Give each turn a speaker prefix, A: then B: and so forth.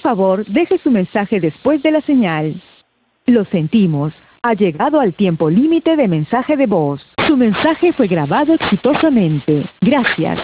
A: favor, deje su mensaje después de la señal. Lo sentimos. Ha llegado al tiempo límite de mensaje de voz. Su mensaje fue grabado exitosamente. Gracias.